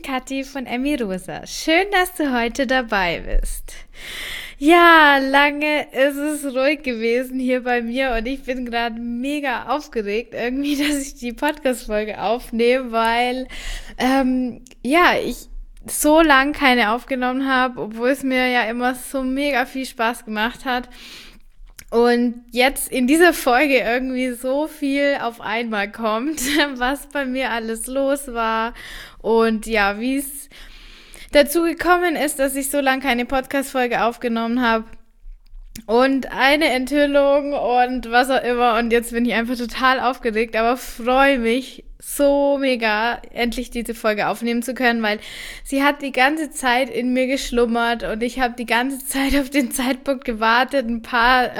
Kathi von Emmy Rosa. Schön, dass du heute dabei bist. Ja, lange ist es ruhig gewesen hier bei mir und ich bin gerade mega aufgeregt irgendwie, dass ich die Podcast-Folge aufnehme, weil ich so lang keine aufgenommen habe, obwohl es mir ja immer so mega viel Spaß gemacht hat. Und jetzt in dieser Folge irgendwie so viel auf einmal kommt, was bei mir alles los war und ja, wie es dazu gekommen ist, dass ich so lange keine Podcast-Folge aufgenommen habe und eine Enthüllung und was auch immer. Und jetzt bin ich einfach total aufgeregt, aber freue mich so mega, endlich diese Folge aufnehmen zu können, weil sie hat die ganze Zeit in mir geschlummert und ich habe die ganze Zeit auf den Zeitpunkt gewartet. Ein paar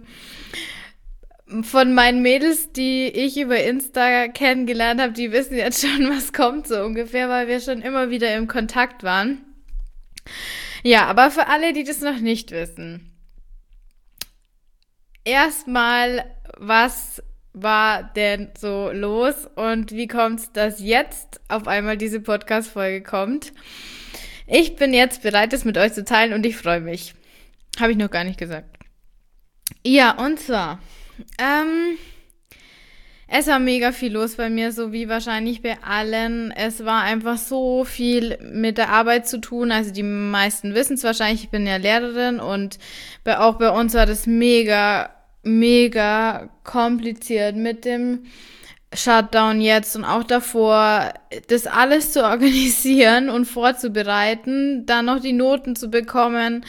von meinen Mädels, die ich über Insta kennengelernt habe, die wissen jetzt schon, was kommt so ungefähr, weil wir schon immer wieder im Kontakt waren. Ja, aber für alle, die das noch nicht wissen, erstmal, was war denn so los und wie kommt es, dass jetzt auf einmal diese Podcast-Folge kommt? Ich bin jetzt bereit, das mit euch zu teilen und ich freue mich. Habe ich noch gar nicht gesagt. Ja, und zwar, es war mega viel los bei mir, so wie wahrscheinlich bei allen. Es war einfach so viel mit der Arbeit zu tun. Also die meisten wissen es wahrscheinlich, ich bin ja Lehrerin und auch bei uns war das mega kompliziert mit dem Shutdown jetzt und auch davor, das alles zu organisieren und vorzubereiten, dann noch die Noten zu bekommen,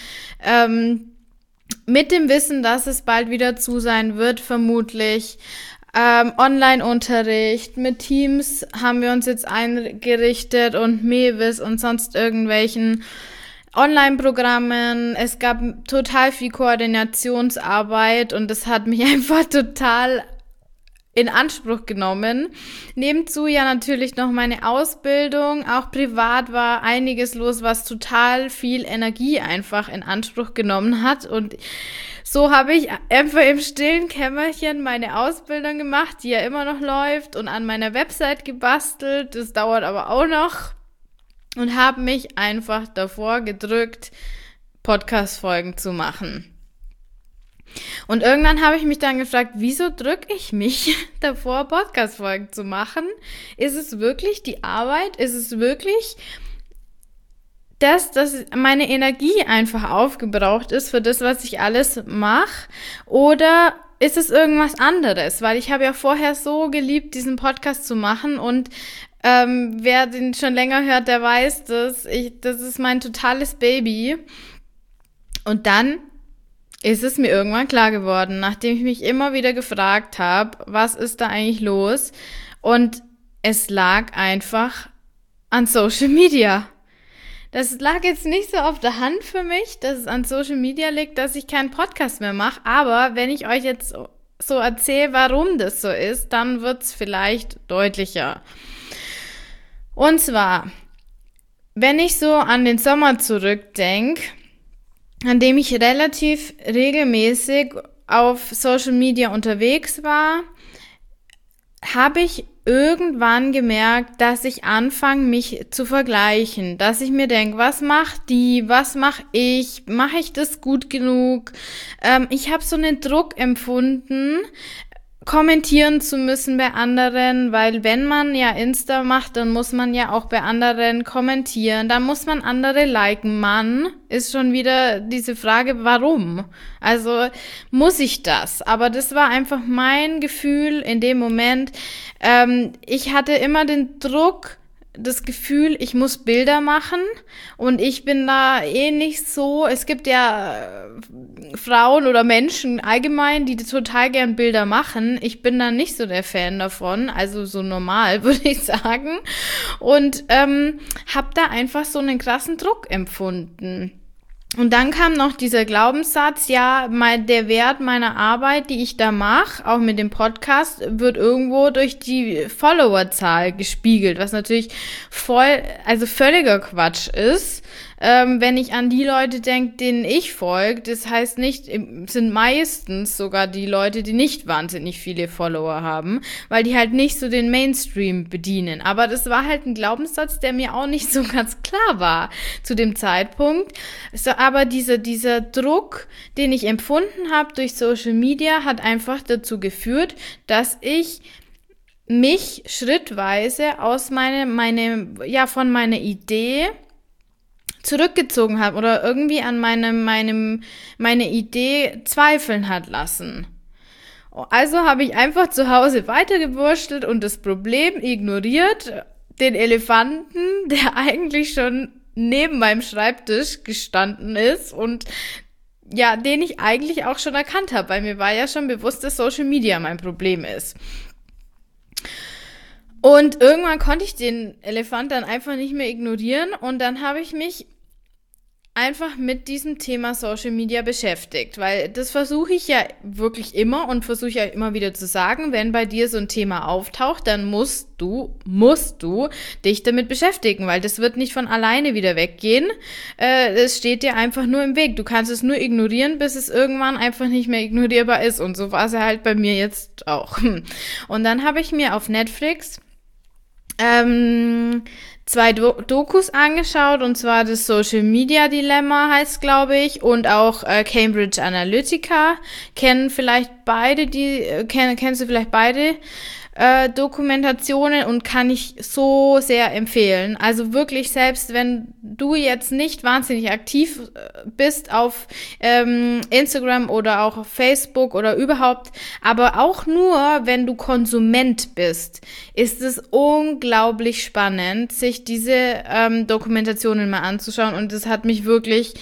mit dem Wissen, dass es bald wieder zu sein wird, vermutlich. Online-Unterricht, mit Teams haben wir uns jetzt eingerichtet und Mewis und sonst irgendwelchen Online-Programmen. Es gab total viel Koordinationsarbeit und das hat mich einfach total in Anspruch genommen. Nebenzu ja natürlich noch meine Ausbildung. Auch privat war einiges los, was total viel Energie einfach in Anspruch genommen hat. Und so habe ich einfach im stillen Kämmerchen meine Ausbildung gemacht, die ja immer noch läuft, und an meiner Website gebastelt. Das dauert aber auch noch. Und habe mich einfach davor gedrückt, Podcast-Folgen zu machen. Und irgendwann habe ich mich dann gefragt, wieso drücke ich mich davor, Podcast-Folgen zu machen? Ist es wirklich die Arbeit? Ist es wirklich dass meine Energie einfach aufgebraucht ist für das, was ich alles mache? Oder ist es irgendwas anderes? Weil ich habe ja vorher so geliebt, diesen Podcast zu machen und wer den schon länger hört, der weiß, das ist mein totales Baby. Und dann ist es mir irgendwann klar geworden, nachdem ich mich immer wieder gefragt habe, was ist da eigentlich los? Und es lag einfach an Social Media. Das lag jetzt nicht so auf der Hand für mich, dass es an Social Media liegt, dass ich keinen Podcast mehr mache. Aber wenn ich euch jetzt so erzähle, warum das so ist, dann wird es vielleicht deutlicher. Und zwar, wenn ich so an den Sommer zurückdenke, an dem ich relativ regelmäßig auf Social Media unterwegs war, habe ich irgendwann gemerkt, dass ich anfange, mich zu vergleichen, dass ich mir denke, was macht die, was mache ich das gut genug? Ich habe so einen Druck empfunden, kommentieren zu müssen bei anderen, weil wenn man ja Insta macht, dann muss man ja auch bei anderen kommentieren, dann muss man andere liken. Mann, ist schon wieder diese Frage, warum? Also muss ich das? Aber das war einfach mein Gefühl in dem Moment. Ich hatte immer den Druck, das Gefühl, ich muss Bilder machen und ich bin da nicht so, es gibt ja Frauen oder Menschen allgemein, die total gern Bilder machen. Ich bin da nicht so der Fan davon, also so normal, würde ich sagen. Und habe da einfach so einen krassen Druck empfunden. Und dann kam noch dieser Glaubenssatz, ja, der Wert meiner Arbeit, die ich da mache, auch mit dem Podcast, wird irgendwo durch die Followerzahl gespiegelt, was natürlich völliger Quatsch ist. wenn ich an die Leute denke, denen ich folge. Das heißt nicht, sind meistens sogar die Leute, die nicht wahnsinnig viele Follower haben, weil die halt nicht so den Mainstream bedienen. Aber das war halt ein Glaubenssatz, der mir auch nicht so ganz klar war zu dem Zeitpunkt. Aber dieser Druck, den ich empfunden habe durch Social Media, hat einfach dazu geführt, dass ich mich schrittweise aus von meiner Idee zurückgezogen habe oder irgendwie an meine Idee zweifeln hat lassen. Also habe ich einfach zu Hause weitergewurschtelt und das Problem ignoriert, den Elefanten, der eigentlich schon neben meinem Schreibtisch gestanden ist und ja, den ich eigentlich auch schon erkannt habe, weil mir war ja schon bewusst, dass Social Media mein Problem ist. Und irgendwann konnte ich den Elefant dann einfach nicht mehr ignorieren und dann habe ich mich einfach mit diesem Thema Social Media beschäftigt, weil das versuche ich ja wirklich immer und versuche ja immer wieder zu sagen, wenn bei dir so ein Thema auftaucht, dann musst du dich damit beschäftigen, weil das wird nicht von alleine wieder weggehen. Es steht dir einfach nur im Weg. Du kannst es nur ignorieren, bis es irgendwann einfach nicht mehr ignorierbar ist und so war es ja halt bei mir jetzt auch. Und dann habe ich mir auf Netflix 2 Dokus angeschaut, und zwar das Social Media Dilemma heißt, glaube ich, und auch Cambridge Analytica. Kennst du vielleicht beide Dokumentationen und kann ich so sehr empfehlen. Also wirklich, selbst wenn du jetzt nicht wahnsinnig aktiv bist auf Instagram oder auch auf Facebook oder überhaupt, aber auch nur, wenn du Konsument bist, ist es unglaublich spannend, sich diese Dokumentationen mal anzuschauen, und das hat mich wirklich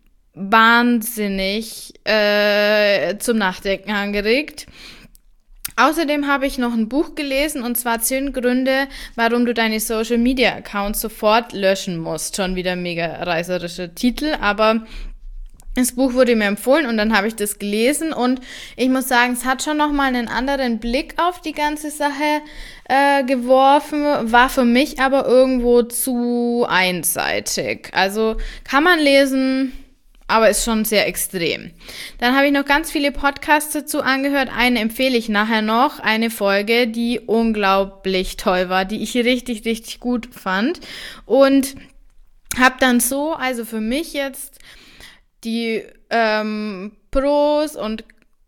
wahnsinnig zum Nachdenken angeregt. Außerdem habe ich noch ein Buch gelesen, und zwar 10 Gründe, warum du deine Social Media Accounts sofort löschen musst. Schon wieder mega reißerischer Titel, aber das Buch wurde mir empfohlen und dann habe ich das gelesen, und ich muss sagen, es hat schon nochmal einen anderen Blick auf die ganze Sache geworfen, war für mich aber irgendwo zu einseitig. Also kann man lesen, aber ist schon sehr extrem. Dann habe ich noch ganz viele Podcasts dazu angehört. Eine empfehle ich nachher noch. Eine Folge, die unglaublich toll war, die ich richtig, richtig gut fand. Und habe dann so, also für mich jetzt die Pros und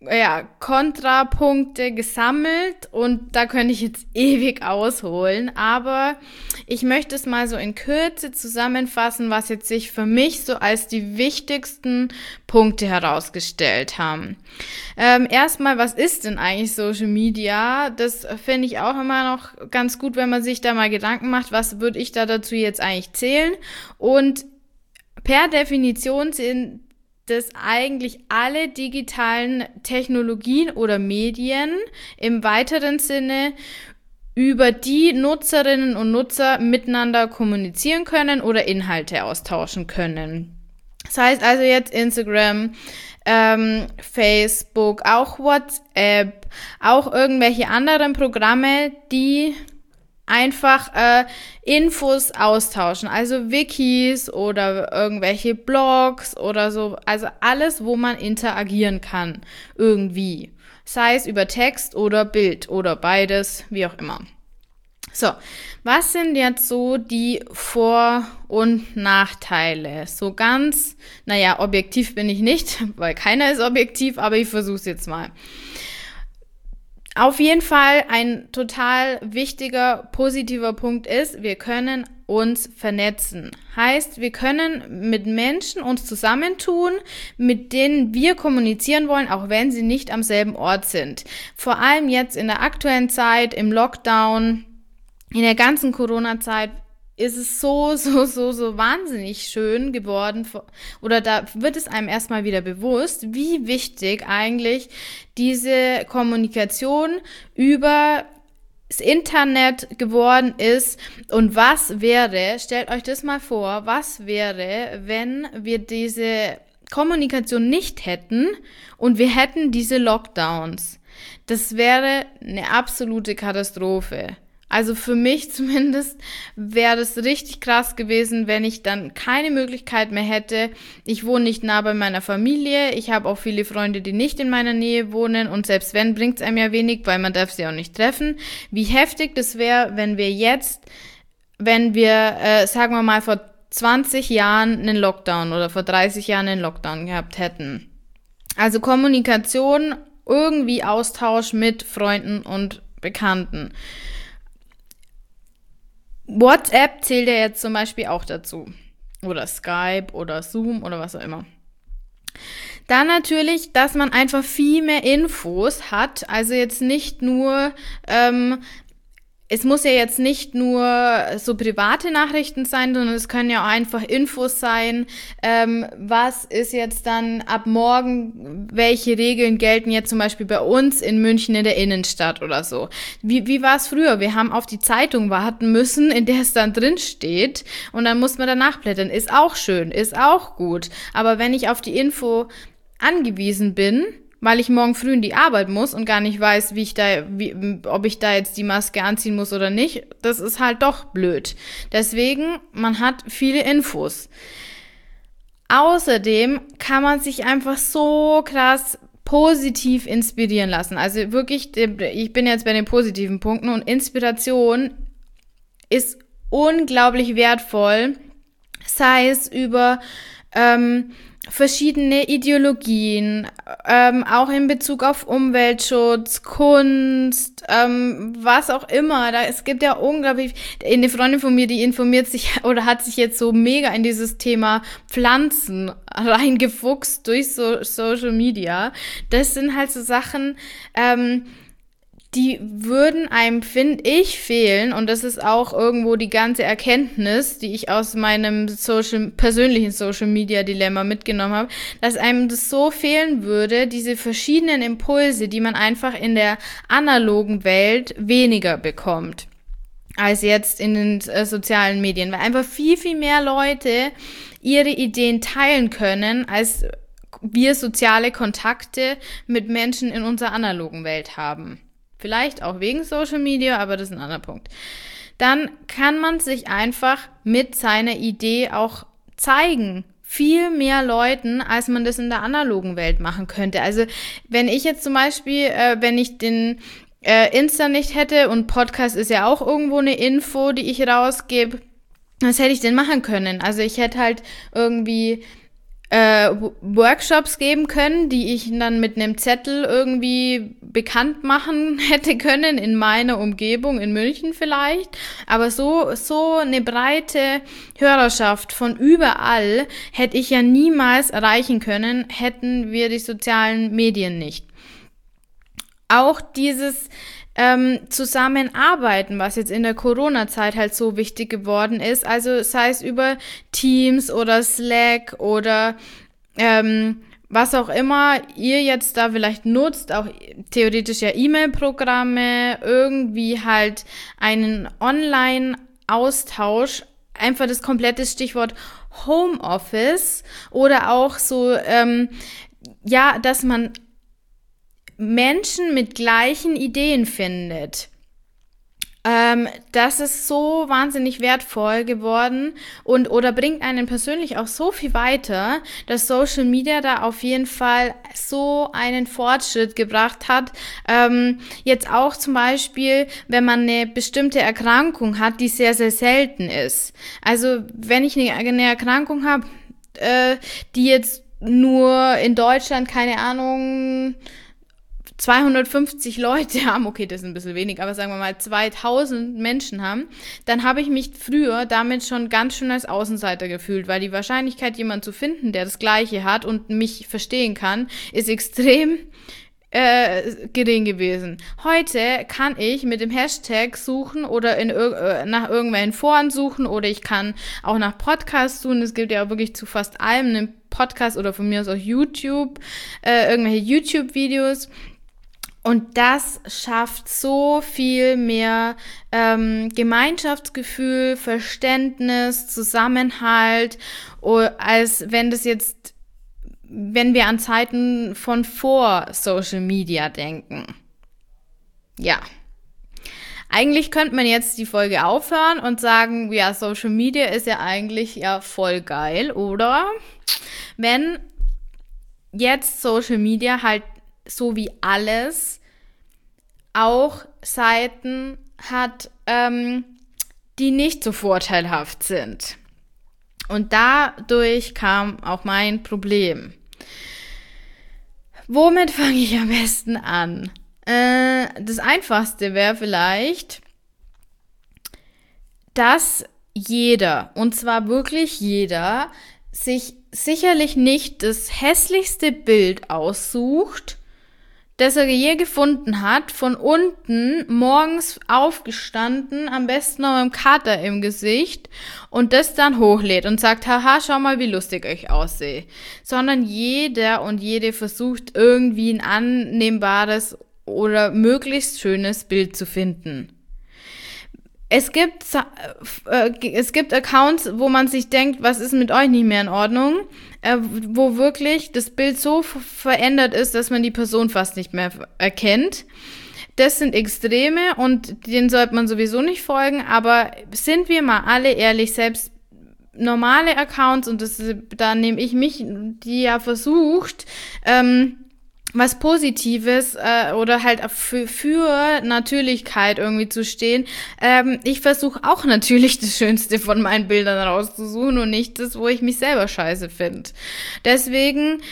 Kontrapunkte gesammelt, und da könnte ich jetzt ewig ausholen, aber ich möchte es mal so in Kürze zusammenfassen, was jetzt sich für mich so als die wichtigsten Punkte herausgestellt haben. Erstmal, was ist denn eigentlich Social Media? Das finde ich auch immer noch ganz gut, wenn man sich da mal Gedanken macht, was würde ich da dazu jetzt eigentlich zählen? Und per Definition sind das eigentlich alle digitalen Technologien oder Medien im weiteren Sinne, über die Nutzerinnen und Nutzer miteinander kommunizieren können oder Inhalte austauschen können. Das heißt also jetzt Instagram, Facebook, auch WhatsApp, auch irgendwelche anderen Programme, die einfach Infos austauschen, also Wikis oder irgendwelche Blogs oder so, also alles, wo man interagieren kann, irgendwie. Sei es über Text oder Bild oder beides, wie auch immer. So, was sind jetzt so die Vor- und Nachteile? So ganz, objektiv bin ich nicht, weil keiner ist objektiv, aber ich versuche es jetzt mal. Auf jeden Fall ein total wichtiger, positiver Punkt ist, wir können uns vernetzen. Heißt, wir können mit Menschen uns zusammentun, mit denen wir kommunizieren wollen, auch wenn sie nicht am selben Ort sind. Vor allem jetzt in der aktuellen Zeit, im Lockdown, in der ganzen Corona-Zeit, ist es so wahnsinnig schön geworden, oder da wird es einem erstmal wieder bewusst, wie wichtig eigentlich diese Kommunikation über das Internet geworden ist. Und was wäre, stellt euch das mal vor, was wäre, wenn wir diese Kommunikation nicht hätten und wir hätten diese Lockdowns? Das wäre eine absolute Katastrophe. Also für mich zumindest wäre das richtig krass gewesen, wenn ich dann keine Möglichkeit mehr hätte. Ich wohne nicht nah bei meiner Familie. Ich habe auch viele Freunde, die nicht in meiner Nähe wohnen. Und selbst wenn, bringt es einem ja wenig, weil man darf sie auch nicht treffen. Wie heftig das wäre, wenn wir, sagen wir mal, vor 20 Jahren einen Lockdown oder vor 30 Jahren einen Lockdown gehabt hätten. Also Kommunikation, irgendwie Austausch mit Freunden und Bekannten. WhatsApp zählt ja jetzt zum Beispiel auch dazu. Oder Skype oder Zoom oder was auch immer. Dann natürlich, dass man einfach viel mehr Infos hat. Also jetzt nicht nur, es muss ja jetzt nicht nur so private Nachrichten sein, sondern es können ja auch einfach Infos sein. Was ist jetzt dann ab morgen, welche Regeln gelten jetzt zum Beispiel bei uns in München in der Innenstadt oder so. Wie war es früher? Wir haben auf die Zeitung warten müssen, in der es dann drin steht und dann muss man danach blättern. Ist auch schön, ist auch gut. Aber wenn ich auf die Info angewiesen bin, weil ich morgen früh in die Arbeit muss und gar nicht weiß, ob ich da jetzt die Maske anziehen muss oder nicht, das ist halt doch blöd. Deswegen, man hat viele Infos. Außerdem kann man sich einfach so krass positiv inspirieren lassen. Also wirklich, ich bin jetzt bei den positiven Punkten und Inspiration ist unglaublich wertvoll, sei es über verschiedene Ideologien, auch in Bezug auf Umweltschutz, Kunst, was auch immer. Es gibt ja unglaublich, eine Freundin von mir, die informiert sich oder hat sich jetzt so mega in dieses Thema Pflanzen reingefuchst durch Social Media. Das sind halt so Sachen, die würden einem, finde ich, fehlen. Und das ist auch irgendwo die ganze Erkenntnis, die ich aus meinem persönlichen Social-Media-Dilemma mitgenommen habe, dass einem das so fehlen würde, diese verschiedenen Impulse, die man einfach in der analogen Welt weniger bekommt als jetzt in den sozialen Medien. Weil einfach viel, viel mehr Leute ihre Ideen teilen können, als wir soziale Kontakte mit Menschen in unserer analogen Welt haben. Vielleicht auch wegen Social Media, aber das ist ein anderer Punkt. Dann kann man sich einfach mit seiner Idee auch zeigen. Viel mehr Leuten, als man das in der analogen Welt machen könnte. Also wenn ich jetzt zum Beispiel, wenn ich den Insta nicht hätte und Podcast ist ja auch irgendwo eine Info, die ich rausgebe, was hätte ich denn machen können? Also ich hätte halt irgendwie Workshops geben können, die ich dann mit einem Zettel irgendwie bekannt machen hätte können in meiner Umgebung, in München vielleicht. Aber so eine breite Hörerschaft von überall hätte ich ja niemals erreichen können, hätten wir die sozialen Medien nicht. Auch dieses Zusammenarbeiten, was jetzt in der Corona-Zeit halt so wichtig geworden ist, also sei es über Teams oder Slack oder was auch immer ihr jetzt da vielleicht nutzt, auch theoretisch ja E-Mail-Programme, irgendwie halt einen Online-Austausch, einfach das komplette Stichwort Homeoffice oder auch so, dass man Menschen mit gleichen Ideen findet. Das ist so wahnsinnig wertvoll geworden oder bringt einen persönlich auch so viel weiter, dass Social Media da auf jeden Fall so einen Fortschritt gebracht hat. Jetzt auch zum Beispiel, wenn man eine bestimmte Erkrankung hat, die sehr, sehr selten ist. Also wenn ich eine Erkrankung habe, die jetzt nur in Deutschland, keine Ahnung, 250 Leute haben, okay, das ist ein bisschen wenig, aber sagen wir mal 2000 Menschen haben, dann habe ich mich früher damit schon ganz schön als Außenseiter gefühlt, weil die Wahrscheinlichkeit, jemanden zu finden, der das Gleiche hat und mich verstehen kann, ist extrem gering gewesen. Heute kann ich mit dem Hashtag suchen oder nach irgendwelchen Foren suchen oder ich kann auch nach Podcasts suchen. Es gibt ja auch wirklich zu fast allem einen Podcast oder von mir aus auch YouTube, irgendwelche YouTube-Videos. Und das schafft so viel mehr Gemeinschaftsgefühl, Verständnis, Zusammenhalt, als wenn wir an Zeiten von vor Social Media denken. Ja. Eigentlich könnte man jetzt die Folge aufhören und sagen, ja, Social Media ist ja eigentlich ja voll geil, oder? Wenn jetzt Social Media halt so wie alles auch Seiten hat, die nicht so vorteilhaft sind. Und dadurch kam auch mein Problem. Womit fange ich am besten an? Das Einfachste wäre vielleicht, dass jeder, und zwar wirklich jeder, sich sicherlich nicht das hässlichste Bild aussucht, das er je gefunden hat, von unten morgens aufgestanden, am besten noch mit einem Kater im Gesicht und das dann hochlädt und sagt, haha, schau mal, wie lustig ich aussehe. Sondern jeder und jede versucht irgendwie ein annehmbares oder möglichst schönes Bild zu finden. Es gibt Accounts, wo man sich denkt, was ist mit euch nicht mehr in Ordnung, wo wirklich das Bild so verändert ist, dass man die Person fast nicht mehr erkennt. Das sind Extreme und denen sollte man sowieso nicht folgen, aber sind wir mal alle ehrlich, selbst normale Accounts, und da nehme ich mich, die ja versucht, was Positives oder halt für Natürlichkeit irgendwie zu stehen. Ich versuche auch natürlich das Schönste von meinen Bildern rauszusuchen und nicht das, wo ich mich selber scheiße finde. Deswegen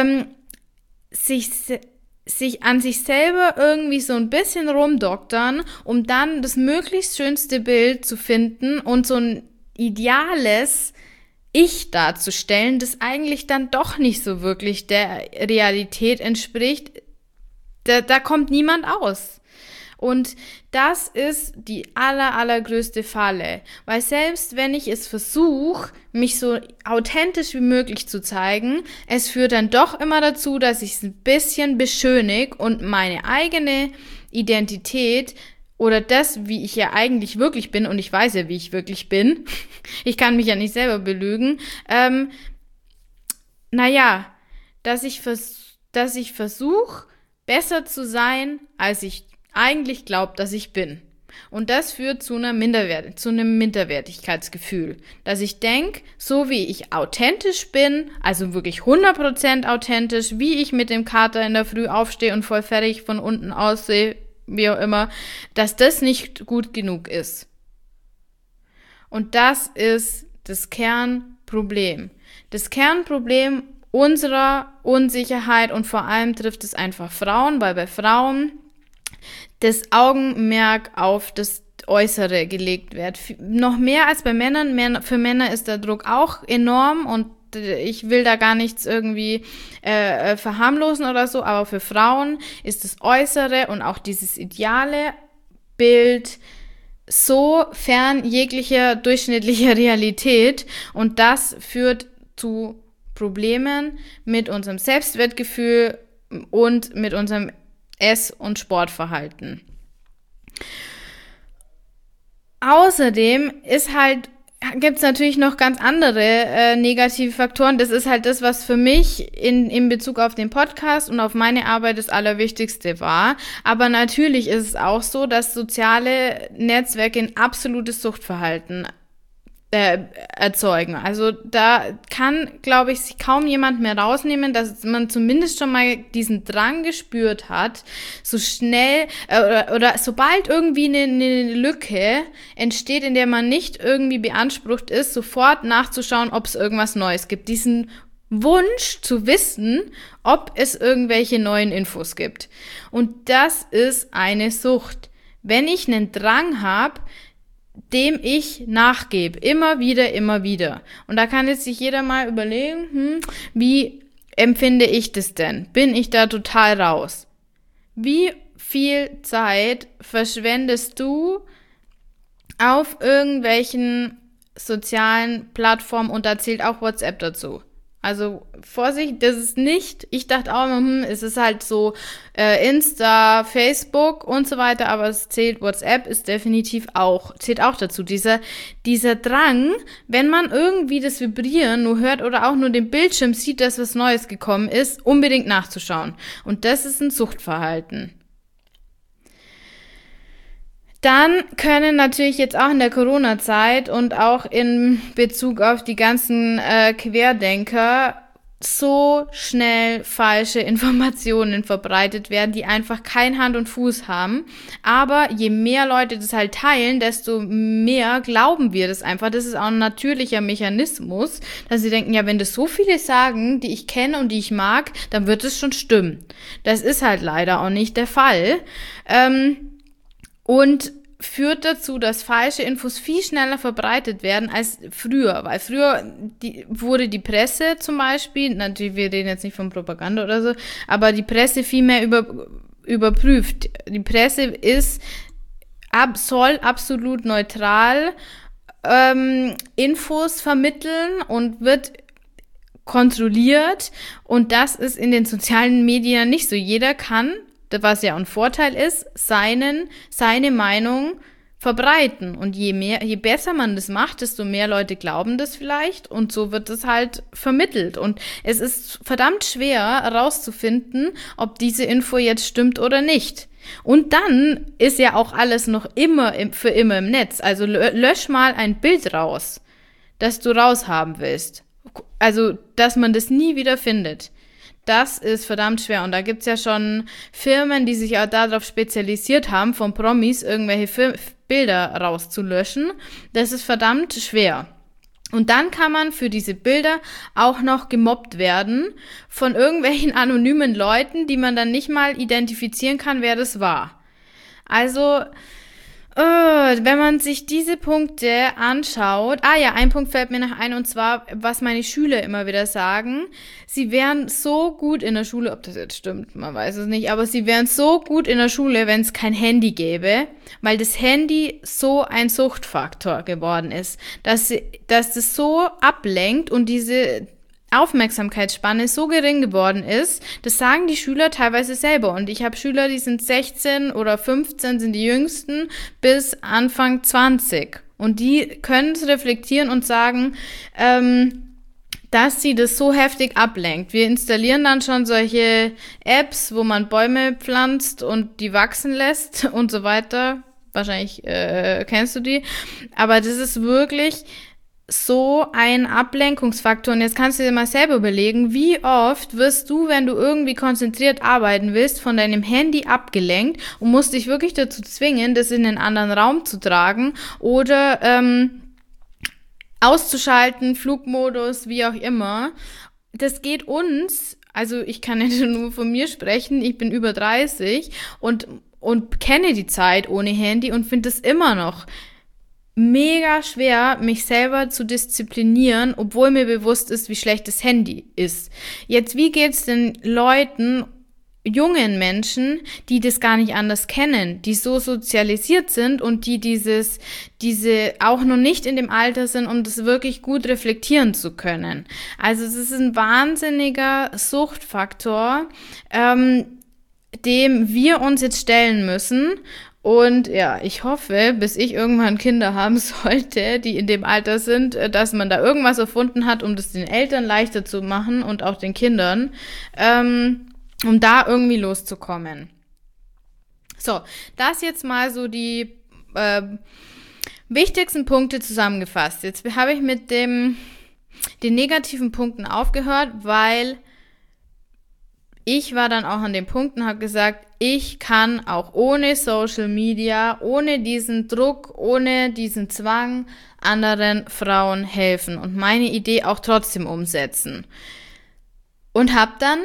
sich an sich selber irgendwie so ein bisschen rumdoktern, um dann das möglichst schönste Bild zu finden und so ein ideales Ich darzustellen, das eigentlich dann doch nicht so wirklich der Realität entspricht, da kommt niemand aus. Und das ist die allergrößte Falle, weil selbst wenn ich es versuche, mich so authentisch wie möglich zu zeigen, es führt dann doch immer dazu, dass ich es ein bisschen beschönige und meine eigene Identität oder das, wie ich ja eigentlich wirklich bin, und ich weiß ja, wie ich wirklich bin, ich kann mich ja nicht selber belügen, dass ich versuche, besser zu sein, als ich eigentlich glaube, dass ich bin. Und das führt zu einem Minderwertigkeitsgefühl, dass ich denke, so wie ich authentisch bin, also wirklich 100% authentisch, wie ich mit dem Kater in der Früh aufstehe und voll fertig von unten aussehe, wie auch immer, dass das nicht gut genug ist. Und das ist das Kernproblem. Das Kernproblem unserer Unsicherheit, und vor allem trifft es einfach Frauen, weil bei Frauen das Augenmerk auf das Äußere gelegt wird. Noch mehr als bei Männern. Für Männer ist der Druck auch enorm und ich will da gar nichts irgendwie verharmlosen oder so, aber für Frauen ist das Äußere und auch dieses ideale Bild so fern jeglicher durchschnittlicher Realität, und das führt zu Problemen mit unserem Selbstwertgefühl und mit unserem Ess- und Sportverhalten. Außerdem gibt es natürlich noch ganz andere negative Faktoren. Das ist halt das, was für mich in Bezug auf den Podcast und auf meine Arbeit das Allerwichtigste war. Aber natürlich ist es auch so, dass soziale Netzwerke ein absolutes Suchtverhalten erzeugen. Also da kann, glaube ich, sich kaum jemand mehr rausnehmen, dass man zumindest schon mal diesen Drang gespürt hat, so schnell oder sobald irgendwie eine Lücke entsteht, in der man nicht irgendwie beansprucht ist, sofort nachzuschauen, ob es irgendwas Neues gibt. Diesen Wunsch zu wissen, ob es irgendwelche neuen Infos gibt. Und das ist eine Sucht. Wenn ich einen Drang habe, dem ich nachgebe, immer wieder. Und da kann jetzt sich jeder mal überlegen, wie empfinde ich das denn? Bin ich da total raus? Wie viel Zeit verschwendest du auf irgendwelchen sozialen Plattformen, und da zählt auch WhatsApp dazu? Also Vorsicht, das ist nicht, ich dachte auch immer, es ist halt so Insta, Facebook und so weiter, aber es zählt, WhatsApp ist definitiv zählt auch dazu. Dieser Drang, wenn man irgendwie das Vibrieren nur hört oder auch nur den Bildschirm sieht, dass was Neues gekommen ist, unbedingt nachzuschauen. Und das ist ein Suchtverhalten. Dann können natürlich jetzt auch in der Corona-Zeit und auch in Bezug auf die ganzen Querdenker so schnell falsche Informationen verbreitet werden, die einfach kein Hand und Fuß haben. Aber je mehr Leute das halt teilen, desto mehr glauben wir das einfach. Das ist auch ein natürlicher Mechanismus, dass sie denken, ja, wenn das so viele sagen, die ich kenne und die ich mag, dann wird es schon stimmen. Das ist halt leider auch nicht der Fall. Und führt dazu, dass falsche Infos viel schneller verbreitet werden als früher. Weil früher wurde die Presse zum Beispiel, natürlich, wir reden jetzt nicht von Propaganda oder so, aber die Presse viel mehr überprüft. Die Presse soll absolut neutral Infos vermitteln und wird kontrolliert. Und das ist in den sozialen Medien nicht so. Jeder kann, was ja ein Vorteil ist, seine Meinung verbreiten. Und je besser man das macht, desto mehr Leute glauben das vielleicht und so wird es halt vermittelt. Und es ist verdammt schwer herauszufinden, ob diese Info jetzt stimmt oder nicht. Und dann ist ja auch alles noch für immer im Netz. Also lösch mal ein Bild raus, das du raushaben willst. Also, dass man das nie wieder findet. Das ist verdammt schwer und da gibt's ja schon Firmen, die sich auch darauf spezialisiert haben, von Promis irgendwelche Bilder rauszulöschen. Das ist verdammt schwer. Und dann kann man für diese Bilder auch noch gemobbt werden von irgendwelchen anonymen Leuten, die man dann nicht mal identifizieren kann, wer das war. Also, wenn man sich diese Punkte anschaut, ein Punkt fällt mir noch ein, und zwar, was meine Schüler immer wieder sagen, sie wären so gut in der Schule, ob das jetzt stimmt, man weiß es nicht, aber sie wären so gut in der Schule, wenn es kein Handy gäbe, weil das Handy so ein Suchtfaktor geworden ist, dass das so ablenkt und diese Aufmerksamkeitsspanne so gering geworden ist, das sagen die Schüler teilweise selber. Und ich habe Schüler, die sind 16 oder 15, sind die jüngsten, bis Anfang 20. Und die können es reflektieren und sagen, dass sie das so heftig ablenkt. Wir installieren dann schon solche Apps, wo man Bäume pflanzt und die wachsen lässt und so weiter. Wahrscheinlich kennst du die. Aber das ist wirklich so ein Ablenkungsfaktor. Und jetzt kannst du dir mal selber überlegen, wie oft wirst du, wenn du irgendwie konzentriert arbeiten willst, von deinem Handy abgelenkt und musst dich wirklich dazu zwingen, das in einen anderen Raum zu tragen oder auszuschalten, Flugmodus, wie auch immer. Das geht uns, also ich kann nicht nur von mir sprechen, ich bin über 30 und kenne die Zeit ohne Handy und finde es immer noch mega schwer, mich selber zu disziplinieren, obwohl mir bewusst ist, wie schlecht das Handy ist. Jetzt, wie geht's den Leuten, jungen Menschen, die das gar nicht anders kennen, die so sozialisiert sind und die diese auch noch nicht in dem Alter sind, um das wirklich gut reflektieren zu können. Also es ist ein wahnsinniger Suchtfaktor, dem wir uns jetzt stellen müssen. Und ja, ich hoffe, bis ich irgendwann Kinder haben sollte, die in dem Alter sind, dass man da irgendwas erfunden hat, um das den Eltern leichter zu machen und auch den Kindern, um da irgendwie loszukommen. So, das jetzt mal so die wichtigsten Punkte zusammengefasst. Jetzt habe ich mit den negativen Punkten aufgehört, weil ich war dann auch an dem Punkt und habe gesagt, ich kann auch ohne Social Media, ohne diesen Druck, ohne diesen Zwang anderen Frauen helfen und meine Idee auch trotzdem umsetzen. Und habe dann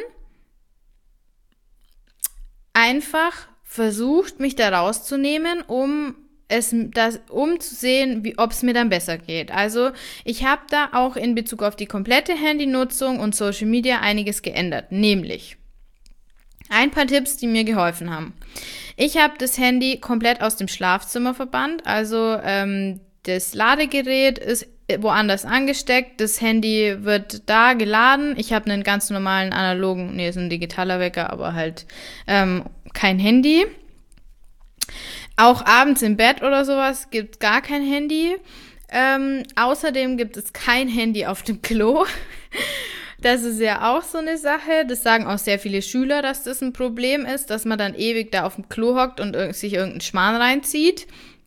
einfach versucht, mich da rauszunehmen, um zu sehen, ob es mir dann besser geht. Also ich habe da auch in Bezug auf die komplette Handynutzung und Social Media einiges geändert, nämlich ein paar Tipps, die mir geholfen haben. Ich habe das Handy komplett aus dem Schlafzimmer verbannt, also das Ladegerät ist woanders angesteckt, das Handy wird da geladen. Ich habe einen ganz normalen analogen, ist ein digitaler Wecker, aber halt kein Handy. Auch abends im Bett oder sowas gibt es gar kein Handy. Außerdem gibt es kein Handy auf dem Klo. Das ist ja auch so eine Sache. Das sagen auch sehr viele Schüler, dass das ein Problem ist, dass man dann ewig da auf dem Klo hockt und sich irgendeinen Schmarrn reinzieht.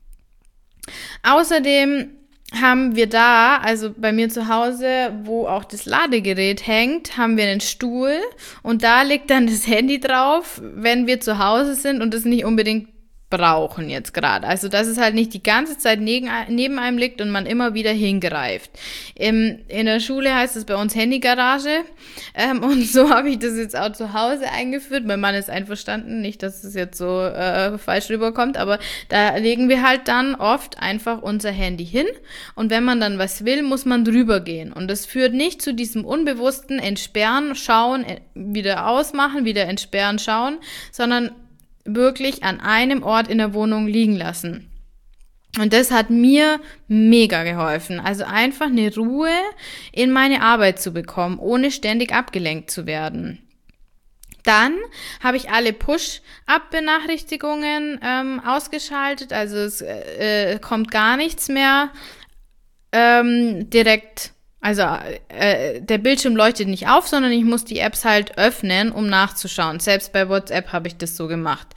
Außerdem haben wir da, also bei mir zu Hause, wo auch das Ladegerät hängt, haben wir einen Stuhl und da liegt dann das Handy drauf, wenn wir zu Hause sind und das nicht unbedingt brauchen jetzt gerade. Also, dass es halt nicht die ganze Zeit neben einem liegt und man immer wieder hingreift. In der Schule heißt es bei uns Handygarage und so habe ich das jetzt auch zu Hause eingeführt. Mein Mann ist einverstanden, nicht, dass es jetzt so falsch rüberkommt, aber da legen wir halt dann oft einfach unser Handy hin und wenn man dann was will, muss man drüber gehen und das führt nicht zu diesem unbewussten Entsperren, Schauen, wieder ausmachen, wieder entsperren, schauen, sondern wirklich an einem Ort in der Wohnung liegen lassen. Und das hat mir mega geholfen. Also einfach eine Ruhe in meine Arbeit zu bekommen, ohne ständig abgelenkt zu werden. Dann habe ich alle Push-Up-Benachrichtigungen ausgeschaltet. Also es kommt gar nichts mehr direkt. Also der Bildschirm leuchtet nicht auf, sondern ich muss die Apps halt öffnen, um nachzuschauen. Selbst bei WhatsApp habe ich das so gemacht.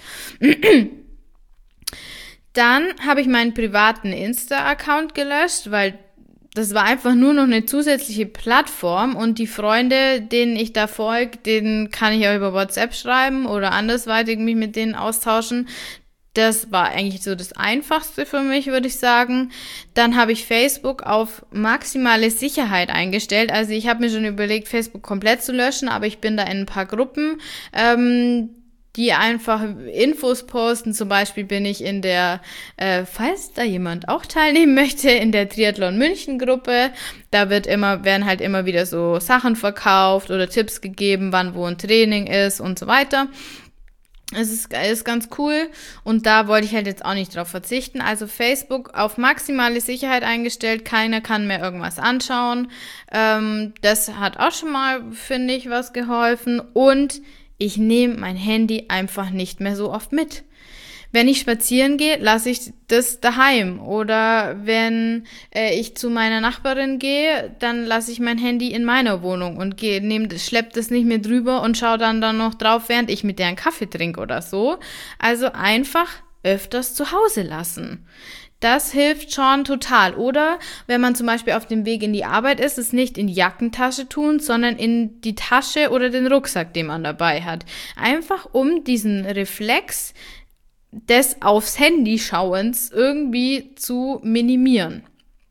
Dann habe ich meinen privaten Insta-Account gelöscht, weil das war einfach nur noch eine zusätzliche Plattform und die Freunde, denen ich da folge, denen kann ich auch über WhatsApp schreiben oder andersweitig mich mit denen austauschen. Das war eigentlich so das Einfachste für mich, würde ich sagen. Dann habe ich Facebook auf maximale Sicherheit eingestellt. Also ich habe mir schon überlegt, Facebook komplett zu löschen, aber ich bin da in ein paar Gruppen, die einfach Infos posten. Zum Beispiel bin ich in der, falls da jemand auch teilnehmen möchte, in der Triathlon München Gruppe. Da werden halt immer wieder so Sachen verkauft oder Tipps gegeben, wann wo ein Training ist und so weiter. Es ist ganz cool und da wollte ich halt jetzt auch nicht drauf verzichten. Also Facebook auf maximale Sicherheit eingestellt, keiner kann mehr irgendwas anschauen. Das hat auch schon mal, finde ich, was geholfen. Und ich nehme mein Handy einfach nicht mehr so oft mit. Wenn ich spazieren gehe, lasse ich das daheim. Oder wenn ich zu meiner Nachbarin gehe, dann lasse ich mein Handy in meiner Wohnung und schleppe das nicht mehr drüber und schaue dann noch drauf, während ich mit der einen Kaffee trinke oder so. Also einfach öfters zu Hause lassen. Das hilft schon total. Oder wenn man zum Beispiel auf dem Weg in die Arbeit ist, es nicht in die Jackentasche tun, sondern in die Tasche oder den Rucksack, den man dabei hat. Einfach um diesen Reflex des aufs Handy schauens irgendwie zu minimieren.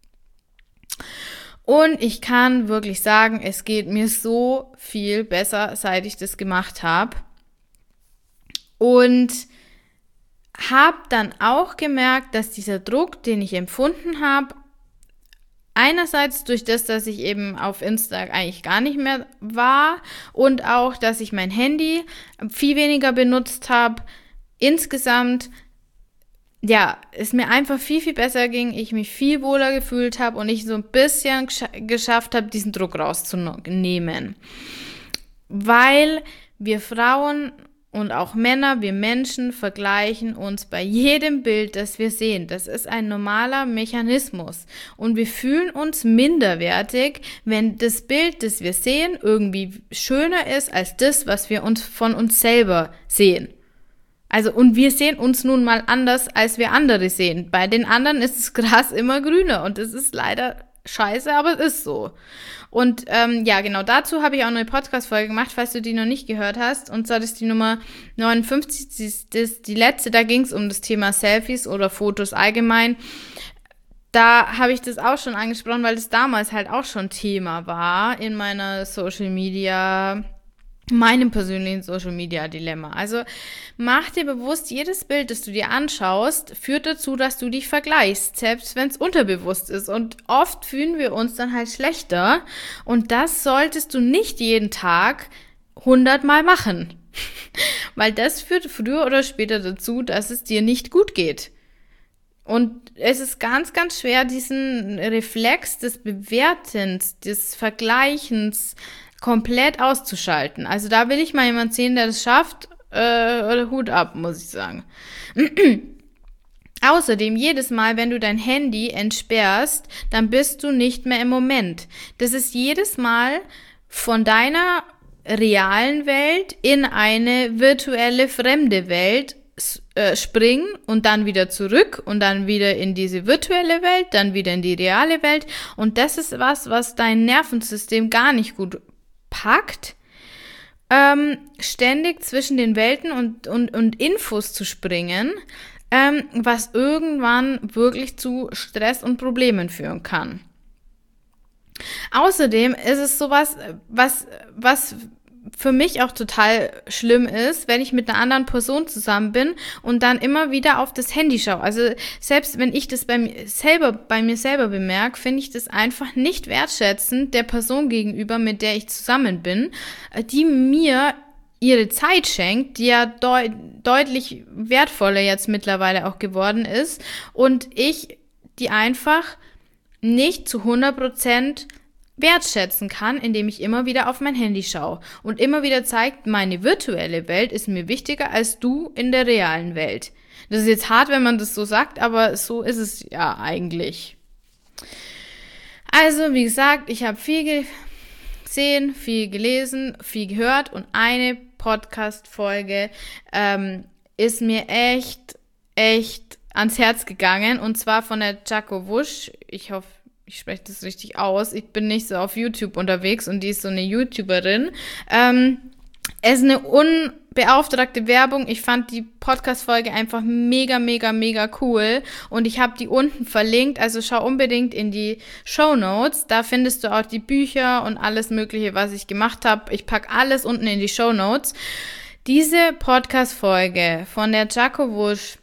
Und ich kann wirklich sagen, es geht mir so viel besser, seit ich das gemacht habe. Und habe dann auch gemerkt, dass dieser Druck, den ich empfunden habe, einerseits durch das, dass ich eben auf Insta eigentlich gar nicht mehr war und auch, dass ich mein Handy viel weniger benutzt habe, insgesamt, ja, es mir einfach viel, viel besser ging, ich mich viel wohler gefühlt habe und ich so ein bisschen geschafft habe, diesen Druck rauszunehmen. Weil wir Frauen und auch Männer, wir Menschen vergleichen uns bei jedem Bild, das wir sehen. Das ist ein normaler Mechanismus. Und wir fühlen uns minderwertig, wenn das Bild, das wir sehen, irgendwie schöner ist als das, was wir uns von uns selber sehen. Also, und wir sehen uns nun mal anders, als wir andere sehen. Bei den anderen ist das Gras immer grüner und das ist leider scheiße, aber es ist so. Und ja, genau dazu habe ich auch eine Podcast-Folge gemacht, falls du die noch nicht gehört hast. Und zwar das ist die Nummer 59, das ist die letzte, da ging es um das Thema Selfies oder Fotos allgemein. Da habe ich das auch schon angesprochen, weil das damals halt auch schon Thema war in meinem persönlichen Social-Media-Dilemma. Also mach dir bewusst, jedes Bild, das du dir anschaust, führt dazu, dass du dich vergleichst, selbst wenn es unterbewusst ist. Und oft fühlen wir uns dann halt schlechter. Und das solltest du nicht jeden Tag 100-mal machen. Weil das führt früher oder später dazu, dass es dir nicht gut geht. Und es ist ganz, ganz schwer, diesen Reflex des Bewertens, des Vergleichens komplett auszuschalten. Also da will ich mal jemand sehen, der das schafft. Hut ab, muss ich sagen. Außerdem, jedes Mal, wenn du dein Handy entsperrst, dann bist du nicht mehr im Moment. Das ist jedes Mal von deiner realen Welt in eine virtuelle fremde Welt springen und dann wieder zurück und dann wieder in diese virtuelle Welt, dann wieder in die reale Welt. Und das ist was dein Nervensystem gar nicht gut packt, ständig zwischen den Welten und Infos zu springen, was irgendwann wirklich zu Stress und Problemen führen kann. Außerdem ist es sowas, was für mich auch total schlimm ist, wenn ich mit einer anderen Person zusammen bin und dann immer wieder auf das Handy schaue. Also selbst wenn ich das bei mir selber bemerke, finde ich das einfach nicht wertschätzend der Person gegenüber, mit der ich zusammen bin, die mir ihre Zeit schenkt, die ja deutlich wertvoller jetzt mittlerweile auch geworden ist und ich die einfach nicht zu 100% wertschätzen kann, indem ich immer wieder auf mein Handy schaue und immer wieder zeigt, meine virtuelle Welt ist mir wichtiger als du in der realen Welt. Das ist jetzt hart, wenn man das so sagt, aber so ist es ja eigentlich. Also, wie gesagt, ich habe viel gesehen, viel gelesen, viel gehört und eine Podcast-Folge ist mir echt ans Herz gegangen und zwar von der Jaco Wusch. Ich hoffe, ich spreche das richtig aus. Ich bin nicht so auf YouTube unterwegs und die ist so eine YouTuberin. Es ist eine unbeauftragte Werbung. Ich fand die Podcast-Folge einfach mega cool und ich habe die unten verlinkt. Also schau unbedingt in die Shownotes. Da findest du auch die Bücher und alles Mögliche, was ich gemacht habe. Ich packe alles unten in die Shownotes. Diese Podcast-Folge von der Jaco Wusch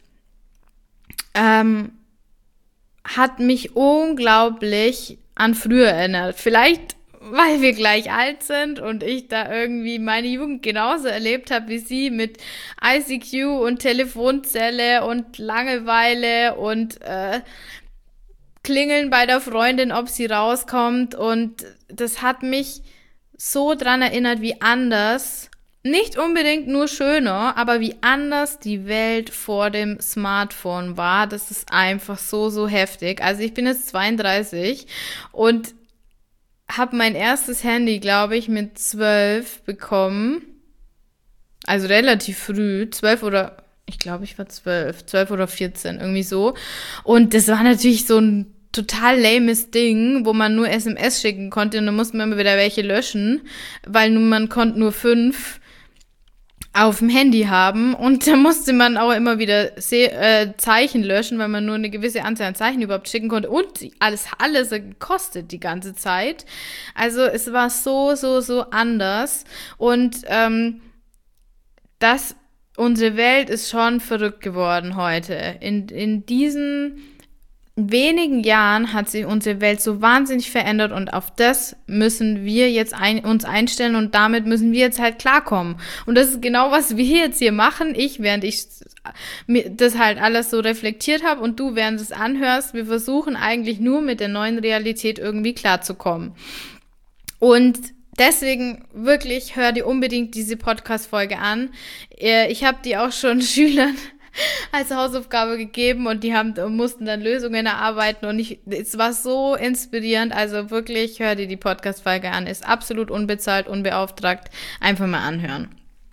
hat mich unglaublich an früher erinnert. Vielleicht, weil wir gleich alt sind und ich da irgendwie meine Jugend genauso erlebt habe wie sie mit ICQ und Telefonzelle und Langeweile und Klingeln bei der Freundin, ob sie rauskommt. Und das hat mich so dran erinnert, wie anders, nicht unbedingt nur schöner, aber wie anders die Welt vor dem Smartphone war. Das ist einfach so heftig. Also ich bin jetzt 32 und habe mein erstes Handy, glaube ich, mit 12 bekommen. Also relativ früh, 12 oder, ich glaube, ich war 12 oder 14, irgendwie so. Und das war natürlich so ein total lames Ding, wo man nur SMS schicken konnte und dann musste man immer wieder welche löschen, weil man konnte nur 5 auf dem Handy haben und da musste man auch immer wieder Zeichen löschen, weil man nur eine gewisse Anzahl an Zeichen überhaupt schicken konnte und alles gekostet die ganze Zeit. Also es war so anders und unsere Welt ist schon verrückt geworden heute. In diesen wenigen Jahren hat sich unsere Welt so wahnsinnig verändert und auf das müssen wir jetzt uns einstellen und damit müssen wir jetzt halt klarkommen. Und das ist genau, was wir jetzt hier machen. Während ich das halt alles so reflektiert habe und du, während du es anhörst, wir versuchen eigentlich nur mit der neuen Realität irgendwie klarzukommen. Und deswegen wirklich, hör dir unbedingt diese Podcast-Folge an. Ich habe die auch schon Schülern als Hausaufgabe gegeben und die mussten dann Lösungen erarbeiten und es war so inspirierend, also wirklich, hör dir die Podcast-Folge an, ist absolut unbezahlt, unbeauftragt, einfach mal anhören.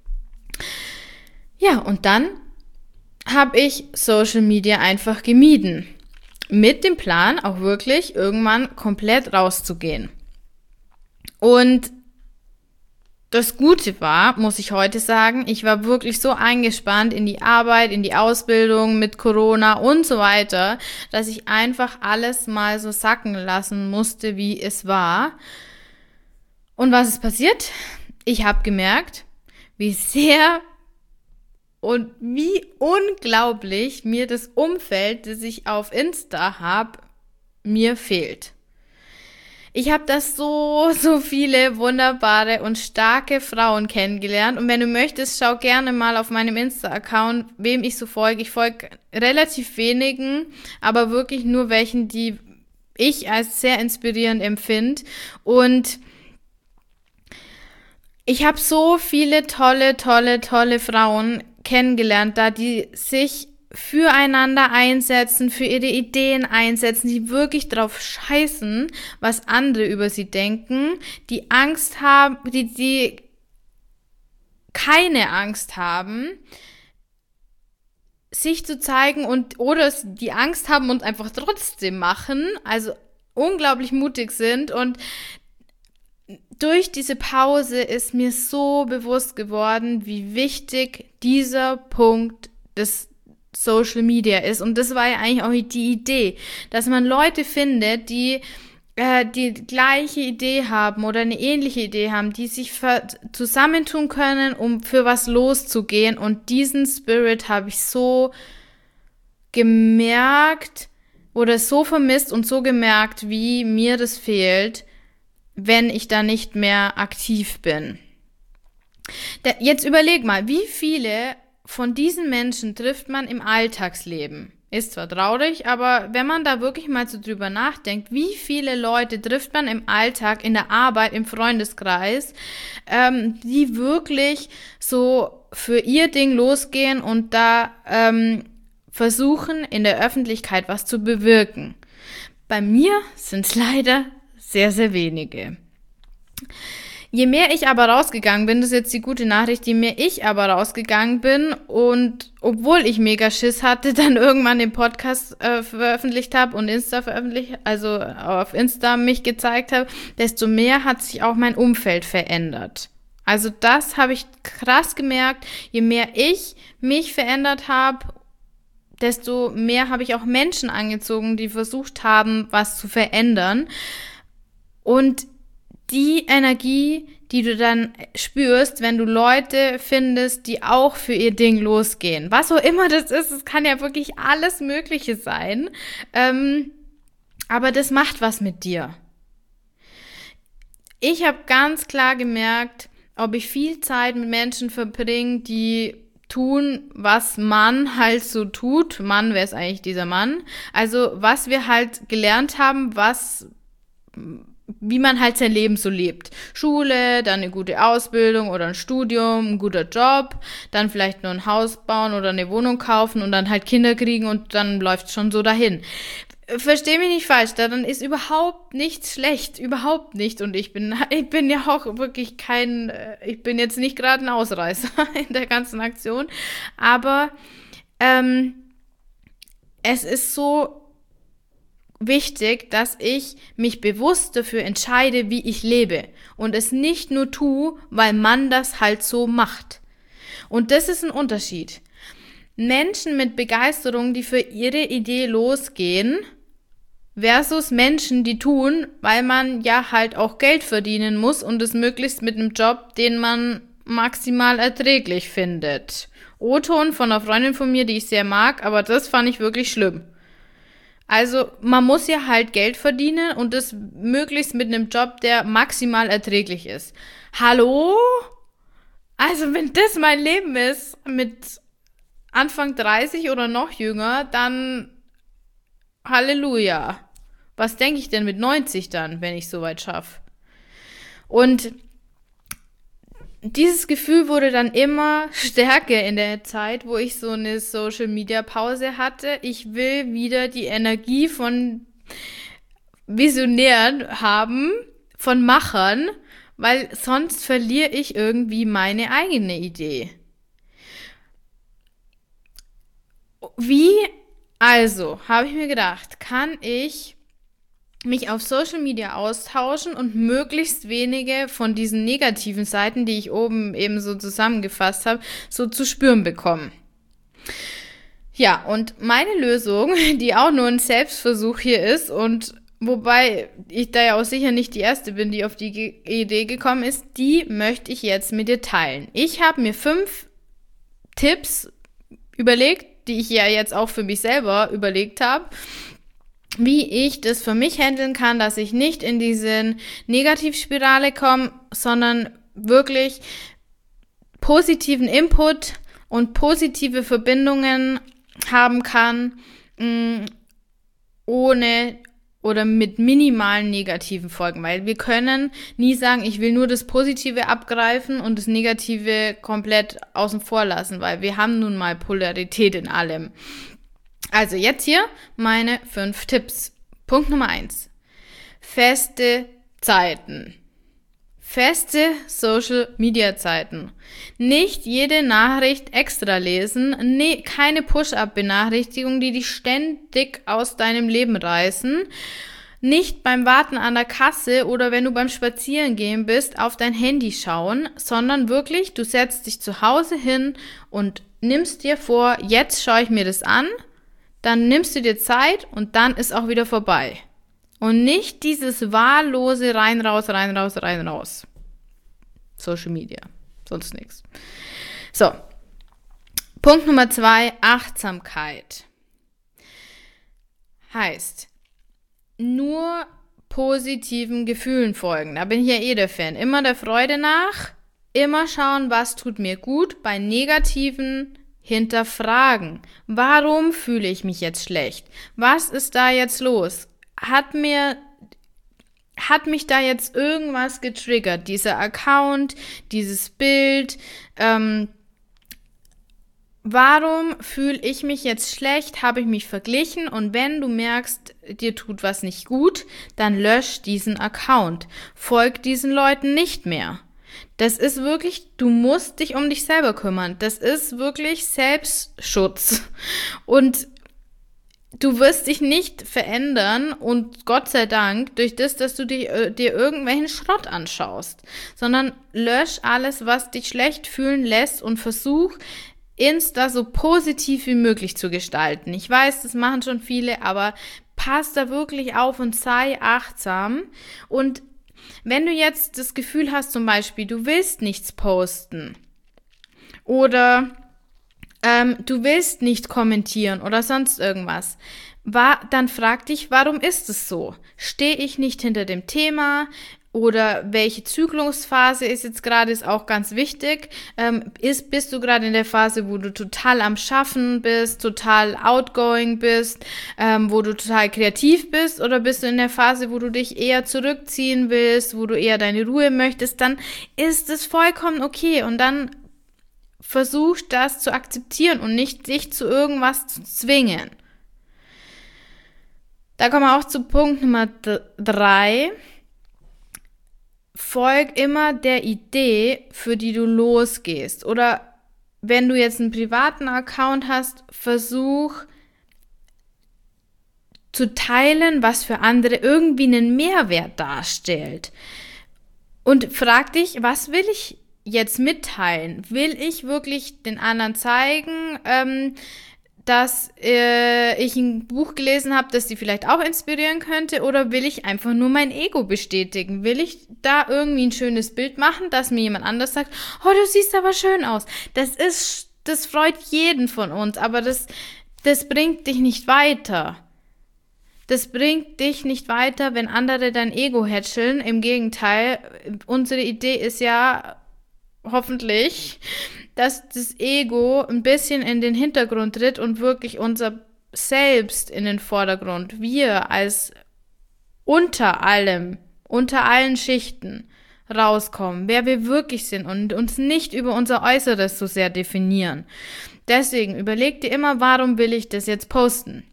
Ja, und dann habe ich Social Media einfach gemieden, mit dem Plan auch wirklich irgendwann komplett rauszugehen. Und das Gute war, muss ich heute sagen, ich war wirklich so eingespannt in die Arbeit, in die Ausbildung mit Corona und so weiter, dass ich einfach alles mal so sacken lassen musste, wie es war. Und was ist passiert? Ich habe gemerkt, wie sehr und wie unglaublich mir das Umfeld, das ich auf Insta habe, mir fehlt. Ich habe da so viele wunderbare und starke Frauen kennengelernt. Und wenn du möchtest, schau gerne mal auf meinem Insta-Account, wem ich so folge. Ich folge relativ wenigen, aber wirklich nur welchen, die ich als sehr inspirierend empfinde. Und ich habe so viele tolle Frauen kennengelernt, da die sich füreinander einsetzen, für ihre Ideen einsetzen, die wirklich drauf scheißen, was andere über sie denken, die Angst haben, die keine Angst haben, sich zu zeigen oder die Angst haben und einfach trotzdem machen, also unglaublich mutig sind. Und durch diese Pause ist mir so bewusst geworden, wie wichtig dieser Punkt des Social Media ist. Und das war ja eigentlich auch die Idee, dass man Leute findet, die die gleiche Idee haben oder eine ähnliche Idee haben, die sich zusammentun können, um für was loszugehen. Und diesen Spirit habe ich so gemerkt oder so vermisst und so gemerkt, wie mir das fehlt, wenn ich da nicht mehr aktiv bin. Jetzt überleg mal, wie viele von diesen Menschen trifft man im Alltagsleben? Ist zwar traurig, aber wenn man da wirklich mal so drüber nachdenkt, wie viele Leute trifft man im Alltag, in der Arbeit, im Freundeskreis, die wirklich so für ihr Ding losgehen und da versuchen, in der Öffentlichkeit was zu bewirken. Bei mir sind es leider sehr, sehr wenige. Je mehr ich aber rausgegangen bin, das ist jetzt die gute Nachricht, je mehr ich aber rausgegangen bin und obwohl ich mega Schiss hatte, dann irgendwann den Podcast veröffentlicht habe und also auf Insta mich gezeigt habe, desto mehr hat sich auch mein Umfeld verändert. Also das habe ich krass gemerkt, je mehr ich mich verändert habe, desto mehr habe ich auch Menschen angezogen, die versucht haben, was zu verändern. Und die Energie, die du dann spürst, wenn du Leute findest, die auch für ihr Ding losgehen. Was auch immer das ist, es kann ja wirklich alles Mögliche sein. Aber das macht was mit dir. Ich habe ganz klar gemerkt, ob ich viel Zeit mit Menschen verbringe, die tun, was man halt so tut. Mann, wer ist eigentlich dieser Mann? Also was wir halt gelernt haben, wie man halt sein Leben so lebt. Schule, dann eine gute Ausbildung oder ein Studium, ein guter Job, dann vielleicht nur ein Haus bauen oder eine Wohnung kaufen und dann halt Kinder kriegen und dann läuft es schon so dahin. Versteh mich nicht falsch, daran ist überhaupt nichts schlecht, überhaupt nicht. Und ich bin ja auch wirklich ich bin jetzt nicht gerade ein Ausreißer in der ganzen Aktion, aber es ist so wichtig, dass ich mich bewusst dafür entscheide, wie ich lebe und es nicht nur tue, weil man das halt so macht. Und das ist ein Unterschied. Menschen mit Begeisterung, die für ihre Idee losgehen, versus Menschen, die tun, weil man ja halt auch Geld verdienen muss und es möglichst mit einem Job, den man maximal erträglich findet. O-Ton von einer Freundin von mir, die ich sehr mag, aber das fand ich wirklich schlimm. Also man muss ja halt Geld verdienen und das möglichst mit einem Job, der maximal erträglich ist. Hallo? Also wenn das mein Leben ist, mit Anfang 30 oder noch jünger, dann Halleluja. Was denke ich denn mit 90 dann, wenn ich soweit schaffe? Und dieses Gefühl wurde dann immer stärker in der Zeit, wo ich so eine Social-Media-Pause hatte. Ich will wieder die Energie von Visionären haben, von Machern, weil sonst verliere ich irgendwie meine eigene Idee. Also, habe ich mir gedacht, kann ich mich auf Social Media austauschen und möglichst wenige von diesen negativen Seiten, die ich oben eben so zusammengefasst habe, so zu spüren bekommen. Ja, und meine Lösung, die auch nur ein Selbstversuch hier ist und wobei ich da ja auch sicher nicht die Erste bin, die auf die Idee gekommen ist, die möchte ich jetzt mit dir teilen. Ich habe mir 5 Tipps überlegt, die ich ja jetzt auch für mich selber überlegt habe, wie ich das für mich handeln kann, dass ich nicht in diese Negativspirale komme, sondern wirklich positiven Input und positive Verbindungen haben kann, ohne oder mit minimalen negativen Folgen, weil wir können nie sagen, ich will nur das Positive abgreifen und das Negative komplett außen vor lassen, weil wir haben nun mal Polarität in allem. Also jetzt hier meine 5 Tipps. Punkt Nummer 1. Feste Zeiten. Feste Social-Media-Zeiten. Nicht jede Nachricht extra lesen, keine Push-Up-Benachrichtigung, die dich ständig aus deinem Leben reißen. Nicht beim Warten an der Kasse oder wenn du beim Spazierengehen bist, auf dein Handy schauen, sondern wirklich, du setzt dich zu Hause hin und nimmst dir vor, jetzt schaue ich mir das an, dann nimmst du dir Zeit und dann ist auch wieder vorbei. Und nicht dieses wahllose rein, raus, rein, raus, rein, raus. Social Media, sonst nichts. So, Punkt Nummer 2, Achtsamkeit. Heißt, nur positiven Gefühlen folgen. Da bin ich ja eh der Fan. Immer der Freude nach, immer schauen, was tut mir gut. Bei negativen hinterfragen. Warum fühle ich mich jetzt schlecht? Was ist da jetzt los? Hat mich da jetzt irgendwas getriggert? Dieser Account, dieses Bild, warum fühle ich mich jetzt schlecht? Habe ich mich verglichen? Und wenn du merkst, dir tut was nicht gut, dann lösch diesen Account. Folg diesen Leuten nicht mehr. Das ist wirklich, du musst dich um dich selber kümmern. Das ist wirklich Selbstschutz. Und du wirst dich nicht verändern und Gott sei Dank durch das, dass du dir irgendwelchen Schrott anschaust, sondern lösch alles, was dich schlecht fühlen lässt und versuch, Insta so positiv wie möglich zu gestalten. Ich weiß, das machen schon viele, aber pass da wirklich auf und sei achtsam. Und wenn du jetzt das Gefühl hast, zum Beispiel, du willst nichts posten oder du willst nicht kommentieren oder sonst irgendwas, dann frag dich, warum ist es so? Stehe ich nicht hinter dem Thema? Oder welche Zyklusphase ist jetzt gerade, ist auch ganz wichtig. Bist du gerade in der Phase, wo du total am Schaffen bist, total outgoing bist, wo du total kreativ bist? Oder bist du in der Phase, wo du dich eher zurückziehen willst, wo du eher deine Ruhe möchtest? Dann ist es vollkommen okay. Und dann versuch das zu akzeptieren und nicht dich zu irgendwas zu zwingen. Da kommen wir auch zu Punkt Nummer 3. Folg immer der Idee, für die du losgehst. Oder wenn du jetzt einen privaten Account hast, versuch zu teilen, was für andere irgendwie einen Mehrwert darstellt. Und frag dich, was will ich jetzt mitteilen? Will ich wirklich den anderen zeigen, dass ich ein Buch gelesen habe, das sie vielleicht auch inspirieren könnte, oder will ich einfach nur mein Ego bestätigen? Will ich da irgendwie ein schönes Bild machen, dass mir jemand anders sagt, oh, du siehst aber schön aus. Das freut jeden von uns, aber das bringt dich nicht weiter. Das bringt dich nicht weiter, wenn andere dein Ego hätscheln. Im Gegenteil, unsere Idee ist ja hoffentlich, dass das Ego ein bisschen in den Hintergrund tritt und wirklich unser Selbst in den Vordergrund. Wir als unter allen Schichten rauskommen, wer wir wirklich sind und uns nicht über unser Äußeres so sehr definieren. Deswegen überleg dir immer, warum will ich das jetzt posten?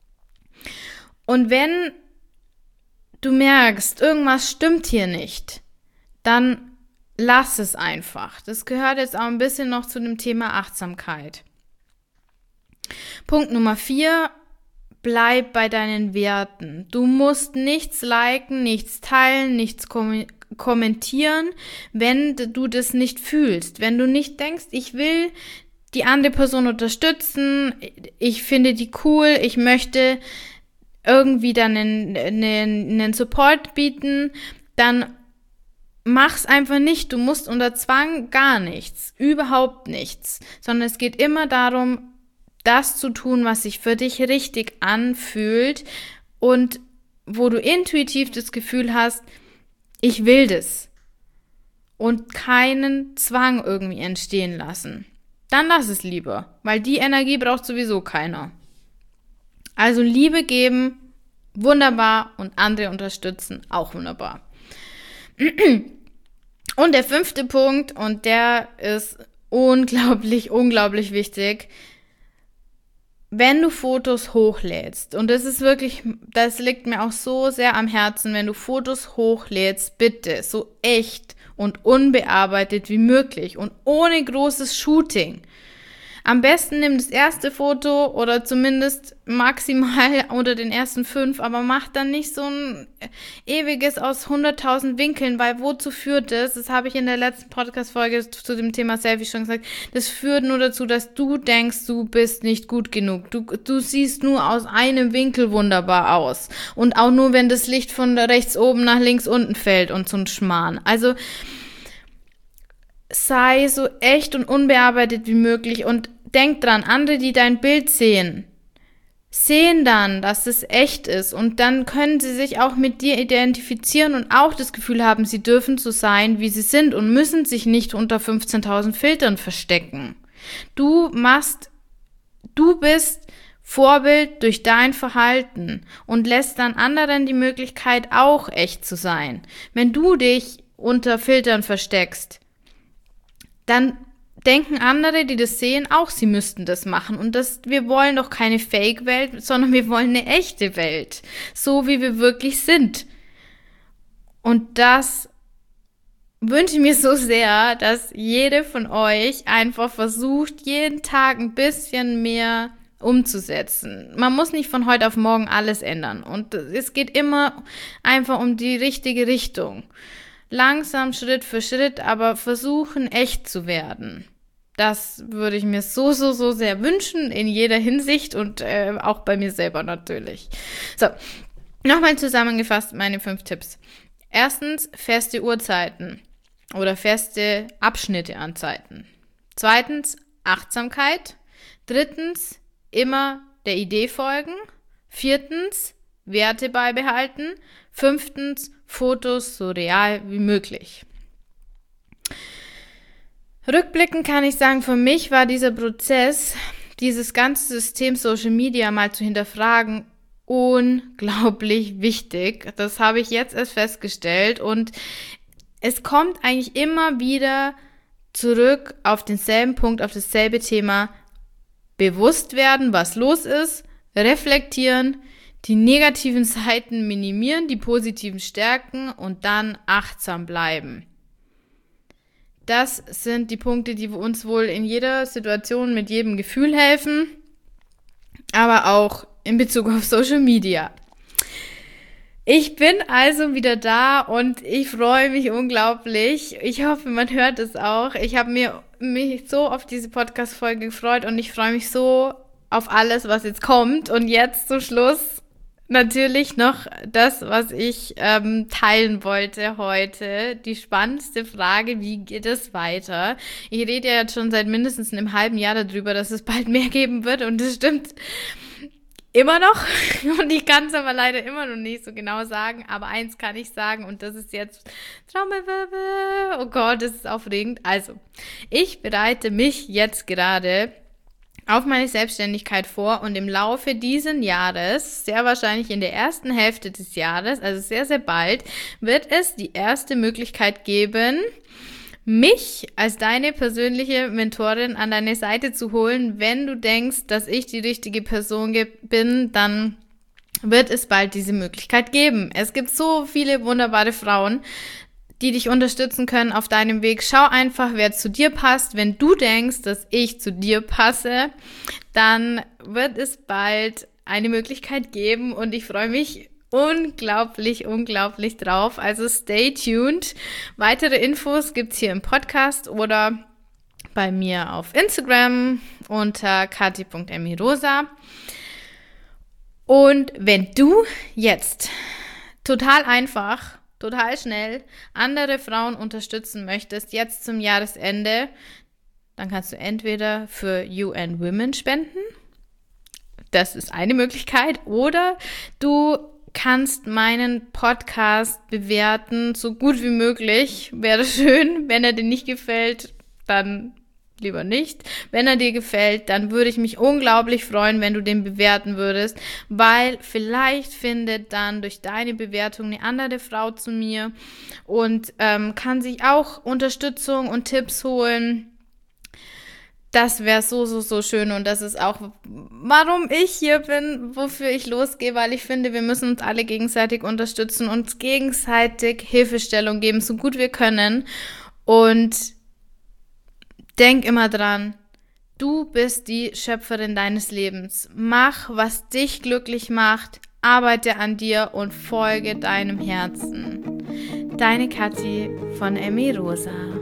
Und wenn du merkst, irgendwas stimmt hier nicht, dann lass es einfach. Das gehört jetzt auch ein bisschen noch zu dem Thema Achtsamkeit. Punkt Nummer 4, bleib bei deinen Werten. Du musst nichts liken, nichts teilen, nichts kommentieren, wenn du das nicht fühlst. Wenn du nicht denkst, ich will die andere Person unterstützen, ich finde die cool, ich möchte irgendwie dann einen Support bieten, dann mach's einfach nicht. Du musst unter Zwang gar nichts, überhaupt nichts, sondern es geht immer darum, das zu tun, was sich für dich richtig anfühlt und wo du intuitiv das Gefühl hast, ich will das und keinen Zwang irgendwie entstehen lassen. Dann lass es lieber, weil die Energie braucht sowieso keiner. Also Liebe geben, wunderbar und andere unterstützen, auch wunderbar. Und der 5. Punkt, und der ist unglaublich, unglaublich wichtig, wenn du Fotos hochlädst, und das liegt mir auch so sehr am Herzen, wenn du Fotos hochlädst, bitte so echt und unbearbeitet wie möglich und ohne großes Shooting. Am besten nimm das erste Foto oder zumindest maximal unter den ersten 5, aber mach dann nicht so ein ewiges aus 100.000 Winkeln, weil wozu führt das? Das habe ich in der letzten Podcast-Folge zu dem Thema Selfie schon gesagt. Das führt nur dazu, dass du denkst, du bist nicht gut genug. Du siehst nur aus einem Winkel wunderbar aus. Und auch nur, wenn das Licht von rechts oben nach links unten fällt und so ein Schmarrn. Also sei so echt und unbearbeitet wie möglich und denk dran, andere, die dein Bild sehen dann, dass es echt ist, und dann können sie sich auch mit dir identifizieren und auch das Gefühl haben, sie dürfen so sein, wie sie sind und müssen sich nicht unter 15.000 Filtern verstecken. Du bist Vorbild durch dein Verhalten und lässt dann anderen die Möglichkeit, auch echt zu sein. Wenn du dich unter Filtern versteckst, dann denken andere, die das sehen, auch, sie müssten das machen. Und wir wollen doch keine Fake-Welt, sondern wir wollen eine echte Welt. So, wie wir wirklich sind. Und das wünsche ich mir so sehr, dass jede von euch einfach versucht, jeden Tag ein bisschen mehr umzusetzen. Man muss nicht von heute auf morgen alles ändern. Und es geht immer einfach um die richtige Richtung. Langsam, Schritt für Schritt, aber versuchen, echt zu werden. Das würde ich mir so sehr wünschen, in jeder Hinsicht und auch bei mir selber natürlich. So, nochmal zusammengefasst meine 5 Tipps. Erstens, feste Uhrzeiten oder feste Abschnitte an Zeiten. Zweitens, Achtsamkeit. Drittens, immer der Idee folgen. Viertens, Werte beibehalten. Fünftens, Fotos so real wie möglich. Rückblickend kann ich sagen, für mich war dieser Prozess, dieses ganze System Social Media mal zu hinterfragen, unglaublich wichtig. Das habe ich jetzt erst festgestellt und es kommt eigentlich immer wieder zurück auf denselben Punkt, auf dasselbe Thema: bewusst werden, was los ist, reflektieren, die negativen Seiten minimieren, die positiven stärken und dann achtsam bleiben. Das sind die Punkte, die uns wohl in jeder Situation mit jedem Gefühl helfen, aber auch in Bezug auf Social Media. Ich bin also wieder da und ich freue mich unglaublich. Ich hoffe, man hört es auch. Ich habe mich so auf diese Podcast-Folge gefreut und ich freue mich so auf alles, was jetzt kommt. Und jetzt zum Schluss natürlich noch das, was ich teilen wollte heute. Die spannendste Frage: Wie geht es weiter? Ich rede ja jetzt schon seit mindestens einem halben Jahr darüber, dass es bald mehr geben wird, und das stimmt immer noch. Und ich kann es aber leider immer noch nicht so genau sagen. Aber eins kann ich sagen, und das ist jetzt Trommelwirbel. Oh Gott, das ist aufregend. Also, ich bereite mich jetzt gerade auf meine Selbstständigkeit vor, und im Laufe dieses Jahres, sehr wahrscheinlich in der ersten Hälfte des Jahres, also sehr, sehr bald, wird es die erste Möglichkeit geben, mich als deine persönliche Mentorin an deine Seite zu holen. Wenn du denkst, dass ich die richtige Person bin, dann wird es bald diese Möglichkeit geben. Es gibt so viele wunderbare Frauen, die dich unterstützen können auf deinem Weg. Schau einfach, wer zu dir passt. Wenn du denkst, dass ich zu dir passe, dann wird es bald eine Möglichkeit geben, und ich freue mich unglaublich drauf. Also stay tuned. Weitere Infos gibt's hier im Podcast oder bei mir auf Instagram unter kati.emirosa. Und wenn du jetzt total einfach, total schnell andere Frauen unterstützen möchtest, jetzt zum Jahresende, dann kannst du entweder für UN Women spenden. Das ist eine Möglichkeit. Oder du kannst meinen Podcast bewerten, so gut wie möglich. Wäre schön. Wenn er dir nicht gefällt, dann lieber nicht. Wenn er dir gefällt, dann würde ich mich unglaublich freuen, wenn du den bewerten würdest, weil vielleicht findet dann durch deine Bewertung eine andere Frau zu mir und kann sich auch Unterstützung und Tipps holen. Das wäre so schön und das ist auch, warum ich hier bin, wofür ich losgehe, weil ich finde, wir müssen uns alle gegenseitig unterstützen, uns gegenseitig Hilfestellung geben, so gut wir können. Und denk immer dran, du bist die Schöpferin deines Lebens. Mach, was dich glücklich macht, arbeite an dir und folge deinem Herzen. Deine Kathi von Emmy Rosa.